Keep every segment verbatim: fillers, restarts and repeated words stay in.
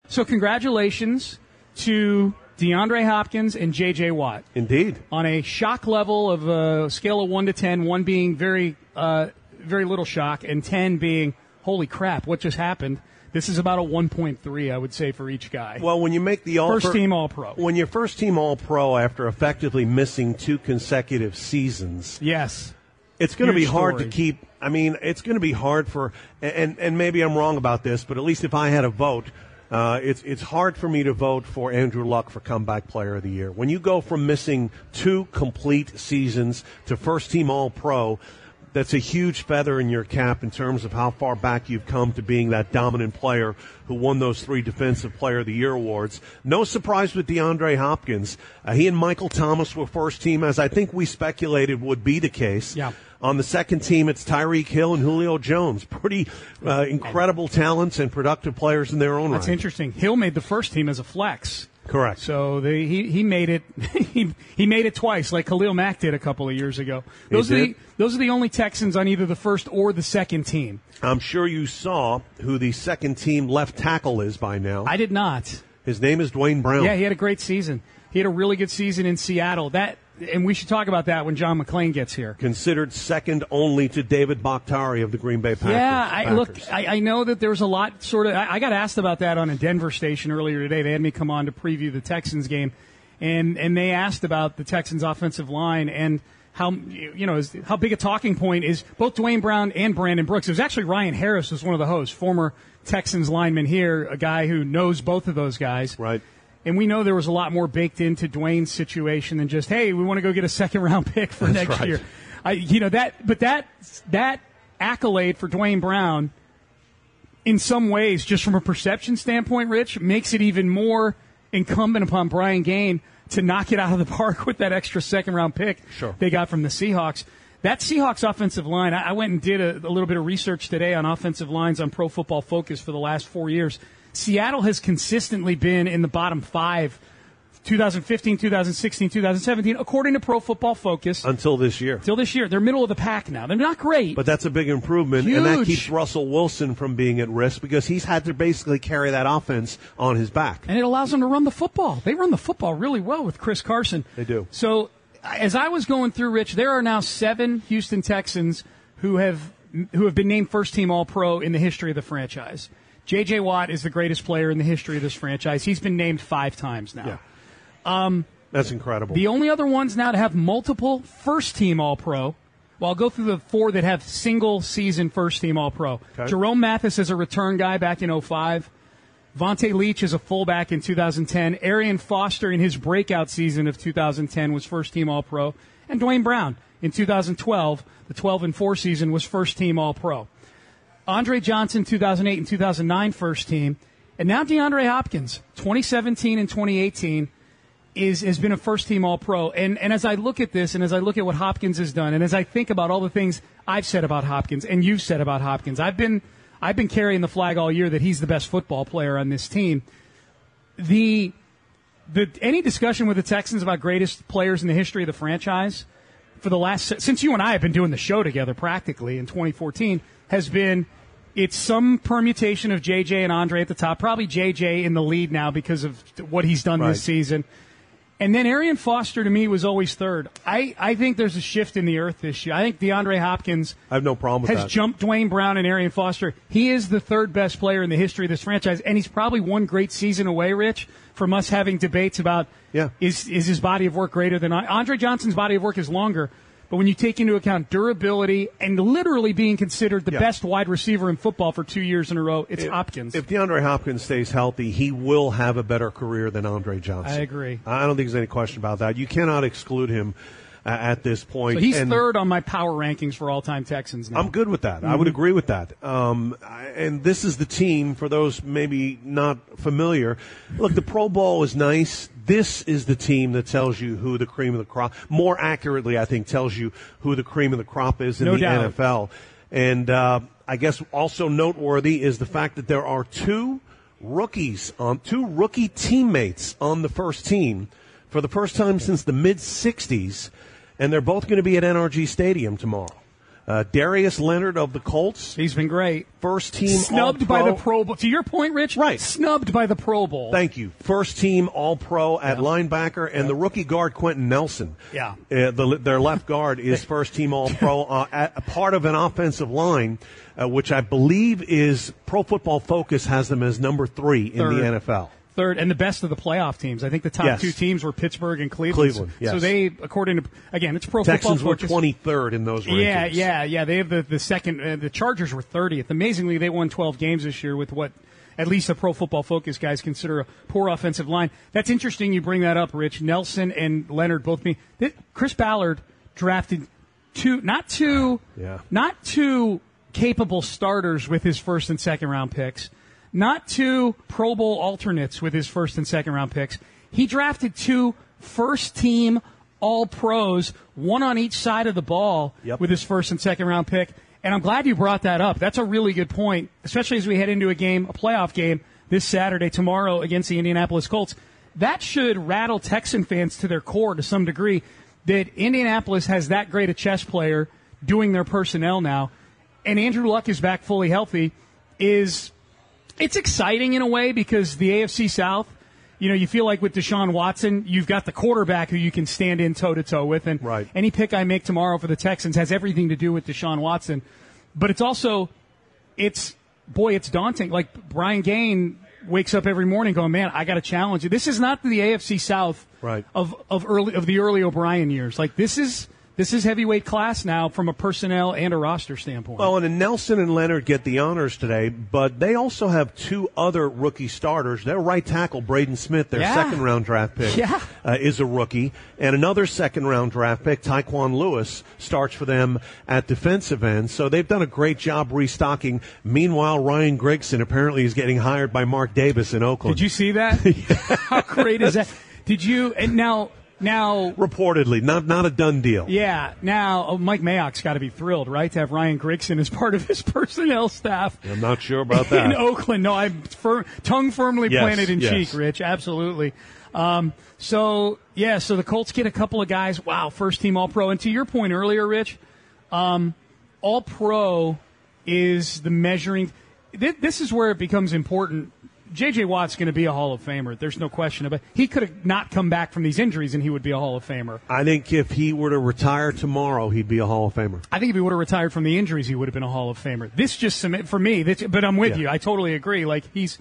So congratulations to DeAndre Hopkins and J J. Watt. Indeed. On a shock level of a scale of one to ten, one being very, uh, very little shock, and ten being, holy crap, what just happened? This is about a one point three, I would say, for each guy. Well, when you make the all first team All-Pro. When you're first team All-Pro after effectively missing two consecutive seasons. Yes. It's going to be hard story. to keep. I mean, it's going to be hard for, and, and maybe I'm wrong about this, but at least if I had a vote, uh, it's it's hard for me to vote for Andrew Luck for Comeback Player of the Year. When you go from missing two complete seasons to first team All-Pro, that's a huge feather in your cap in terms of how far back you've come to being that dominant player who won those three Defensive Player of the Year awards. No surprise with DeAndre Hopkins. Uh, he and Michael Thomas were first team, as I think we speculated would be the case. Yeah. On the second team, it's Tyreek Hill and Julio Jones. Pretty uh, incredible talents and productive players in their own That's right. interesting. Hill made the first team as a flex. Correct. So they, he he made it he he made it twice, like Khalil Mack did a couple of years ago. Those He are did? the those are the only Texans on either the first or the second team. I'm sure you saw who the second team left tackle is by now. I did not. His name is Dwayne Brown. Yeah, he had a great season. He had a really good season in Seattle. That and we should talk about that when John McClain gets here. Considered second only to David Bakhtiari of the Green Bay Packers. Yeah, I, Packers. look, I, I know that there was a lot sort of. I, I got asked about that on a Denver station earlier today. They had me come on to preview the Texans game, and and they asked about the Texans' offensive line and how you know is, how big a talking point is both Dwayne Brown and Brandon Brooks. It was actually Ryan Harris was one of the hosts, former Texans lineman here, a guy who knows both of those guys. Right. And we know there was a lot more baked into Dwayne's situation than just, hey, we want to go get a second round pick for That's next right. year. I, you know that, but that that accolade for Dwayne Brown, in some ways, just from a perception standpoint, Rich, makes it even more incumbent upon Brian Gaine to knock it out of the park with that extra second round pick Sure. they got from the Seahawks. That Seahawks offensive line, I, I went and did a, a little bit of research today on offensive lines on Pro Football Focus for the last four years. Seattle has consistently been in the bottom five, twenty fifteen, twenty sixteen, twenty seventeen, according to Pro Football Focus. Until this year. Until this year. They're middle of the pack now. They're not great. But that's a big improvement, and that Huge. keeps Russell Wilson from being at risk because he's had to basically carry that offense on his back. And it allows them to run the football. They run the football really well with Chris Carson. They do. So as I was going through, Rich, there are now seven Houston Texans who have who have been named first-team All-Pro in the history of the franchise. J J. Watt is the greatest player in the history of this franchise. He's been named five times now. Yeah. Um, That's incredible. The only other ones now to have multiple first-team All-Pro, well, I'll go through the four that have single-season first-team All-Pro. Okay. Jerome Mathis is a return guy back in oh five. Vontae Leach is a fullback in two thousand ten. Arian Foster in his breakout season of two thousand ten was first-team All-Pro. And Dwayne Brown in two thousand twelve, the twelve and four season, was first-team All-Pro. Andre Johnson, two thousand eight and two thousand nine first team. And now DeAndre Hopkins, twenty seventeen and twenty eighteen, is has been a first-team All-Pro. And, and as I look at this and as I look at what Hopkins has done and as I think about all the things I've said about Hopkins and you've said about Hopkins, I've been I've been carrying the flag all year that he's the best football player on this team. The the any discussion with the Texans about greatest players in the history of the franchise for the last since you and I have been doing the show together practically in twenty fourteen has been it's some permutation of J J and Andre at the top, probably J J in the lead now because of what he's done Right. this season. And then Arian Foster, to me, was always third. I, I think there's a shift in the earth this year. I think DeAndre Hopkins I have no problem with has that. jumped Dwayne Brown and Arian Foster. He is the third best player in the history of this franchise, and he's probably one great season away, Rich, from us having debates about Yeah. is is his body of work greater than Andre Johnson's body of work is longer. But when you take into account durability and literally being considered the Yeah. best wide receiver in football for two years in a row, it's If- Hopkins. If DeAndre Hopkins stays healthy, he will have a better career than Andre Johnson. I agree. I don't think there's any question about that. You cannot exclude him uh, at this point. So he's And third on my power rankings for all-time Texans now. I'm good with that. I Mm-hmm. would agree with that. Um, I- and this is the team, for those maybe not familiar. Look, the Pro Bowl is nice. This is the team that tells you who the cream of the crop, more accurately, I think, tells you who the cream of the crop is in No the doubt. N F L. And uh, I guess also noteworthy is the fact that there are two rookies, on two rookie teammates on the first team for the first time since the mid-sixties, and they're both going to be at N R G Stadium tomorrow. Uh, Darius Leonard of the Colts. He's been great. First team Snubbed by All-Pro. the Pro Bowl. To your point, Rich? Right. Snubbed by the Pro Bowl. Thank you. First team All-Pro at Yeah. linebacker, and Yeah. the rookie guard Quentin Nelson. Yeah. Uh, the, their left guard is first team All-Pro, uh, at, a part of an offensive line, uh, which I believe is Pro Football Focus has them as number three in Third. the N F L. Third, and the best of the playoff teams. I think the top Yes. two teams were Pittsburgh and Cleveland. Cleveland, yes. So they, according to, again, it's Pro Texans Football were Focus. twenty-third in those rankings. Yeah, yeah, yeah. They have the, the second, uh, the Chargers were thirtieth. Amazingly, they won twelve games this year with what at least the Pro Football Focus guys consider a poor offensive line. That's interesting you bring that up, Rich. Nelson and Leonard both being, Chris Ballard drafted two, not two, Yeah. not two capable starters with his first and second round picks. Not two Pro Bowl alternates with his first and second round picks. He drafted two first team All Pros, one on each side of the ball Yep. with his first and second round pick. And I'm glad you brought that up. That's a really good point, especially as we head into a game, a playoff game this Saturday, tomorrow against the Indianapolis Colts. That should rattle Texan fans to their core to some degree that Indianapolis has that great a chess player doing their personnel now. And Andrew Luck is back fully healthy is... It's exciting in a way because the A F C South, you know, you feel like with Deshaun Watson, you've got the quarterback who you can stand in toe-to-toe with. And right. any pick I make tomorrow for the Texans has everything to do with Deshaun Watson. But it's also, it's, boy, it's daunting. Like Brian Gaine wakes up every morning going, man, I got to challenge you. This is not the A F C South right. of, of, early, of the early O'Brien years. Like this is... This is heavyweight class now from a personnel and a roster standpoint. Well, and Nelson and Leonard get the honors today, but they also have two other rookie starters. Their right tackle, Braden Smith, their Yeah. second-round draft pick, Yeah. uh, is a rookie. And another second-round draft pick, Tyquan Lewis, starts for them at defensive end. So they've done a great job restocking. Meanwhile, Ryan Grigson apparently is getting hired by Mark Davis in Oakland. Did you see that? How great is that? Did you? And now... Now, reportedly, not not a done deal. Yeah. Now, oh, Mike Mayock's got to be thrilled, right, to have Ryan Grigson as part of his personnel staff. I'm not sure about that. In Oakland. No, I'm fir- tongue firmly yes, planted in yes. cheek, Rich. Absolutely. Um, so, yeah, so the Colts get a couple of guys. Wow, first team All-Pro. And to your point earlier, Rich, um, All-Pro is the measuring. Th- this is where it becomes important. J J. Watt's going to be a Hall of Famer. There's no question about it. He could have not come back from these injuries, and he would be a Hall of Famer. I think if he were to retire tomorrow, he'd be a Hall of Famer. I think if he would have retired from the injuries, he would have been a Hall of Famer. This just submit for me. This, but I'm with Yeah. you. I totally agree. Like he's,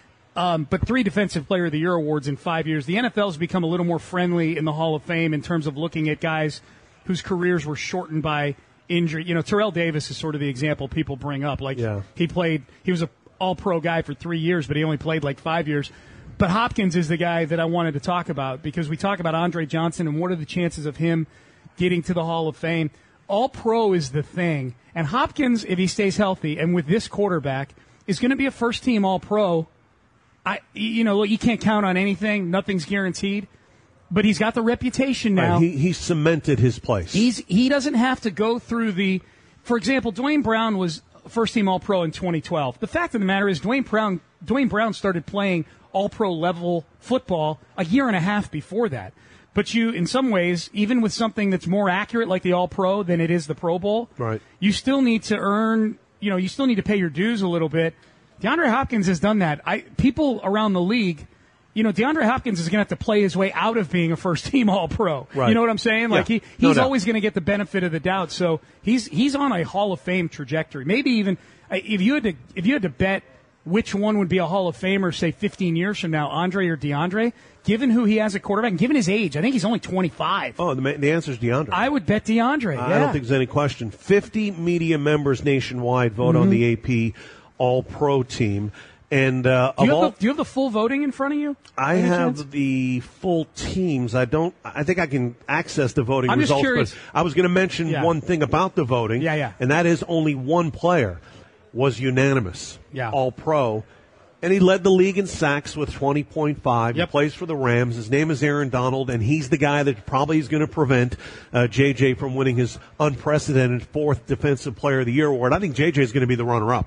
um, but three Defensive Player of the Year awards in five years. The N F L has become a little more friendly in the Hall of Fame in terms of looking at guys whose careers were shortened by injury. You know, Terrell Davis is sort of the example people bring up. Like yeah. he played, he was a All-Pro guy for three years, but he only played like five years. But Hopkins is the guy that I wanted to talk about because we talk about Andre Johnson and what are the chances of him getting to the Hall of Fame. All-Pro is the thing. And Hopkins, if he stays healthy and with this quarterback, is going to be a first-team All-Pro. I, you know, you can't count on anything. Nothing's guaranteed. But he's got the reputation now. Right. He, he cemented his place. He's He doesn't have to go through the – for example, Dwayne Brown was – first-team All-Pro in twenty twelve. The fact of the matter is Dwayne Brown, Dwayne Brown started playing All-Pro level football a year and a half before that. But you, in some ways, even with something that's more accurate like the All-Pro than it is the Pro Bowl, right. you still need to earn, you know, you still need to pay your dues a little bit. DeAndre Hopkins has done that. I People around the league, you know, DeAndre Hopkins is going to have to play his way out of being a first-team All-Pro. Right. You know what I'm saying? Like yeah. he, he's no always going to get the benefit of the doubt. So he's he's on a Hall of Fame trajectory. Maybe even if you had to if you had to bet which one would be a Hall of Famer, say fifteen years from now, Andre or DeAndre, given who he has at quarterback and given his age, I think he's only twenty-five. Oh, the, the answer is DeAndre. I would bet DeAndre. I yeah. don't think there's any question. fifty media members nationwide vote mm-hmm. on the A P All-Pro team. And uh, do, you of all, the, do you have the full voting in front of you? I Any have chance? the full teams. I don't. I think I can access the voting I'm just results. curious. But I was going to mention Yeah. one thing about the voting. Yeah, yeah. And that is only one player was unanimous. Yeah. All-Pro. And he led the league in sacks with twenty point five. Yep. He plays for the Rams. His name is Aaron Donald, and he's the guy that probably is going to prevent uh, J J from winning his unprecedented fourth Defensive Player of the Year award. I think J J is going to be the runner-up.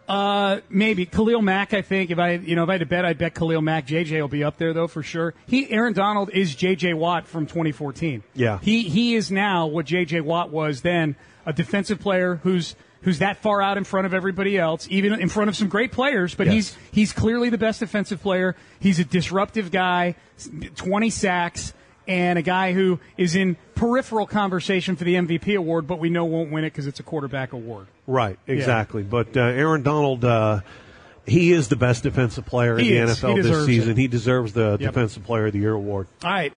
Uh, maybe Khalil Mack. I think if I, you know, if I had to bet, I'd bet Khalil Mack. J J will be up there though for sure. He, Aaron Donald is J J Watt from twenty fourteen. Yeah, he he is now what J J Watt was then, a defensive player who's who's that far out in front of everybody else, even in front of some great players. But yes. he's he's clearly the best defensive player. He's a disruptive guy, twenty sacks. And a guy who is in peripheral conversation for the M V P award, but we know won't win it because it's a quarterback award. Right, exactly. Yeah. But uh, Aaron Donald, uh, he is the best defensive player he in the is. N F L this season. It. He deserves the yep. Defensive Player of the Year award. All right.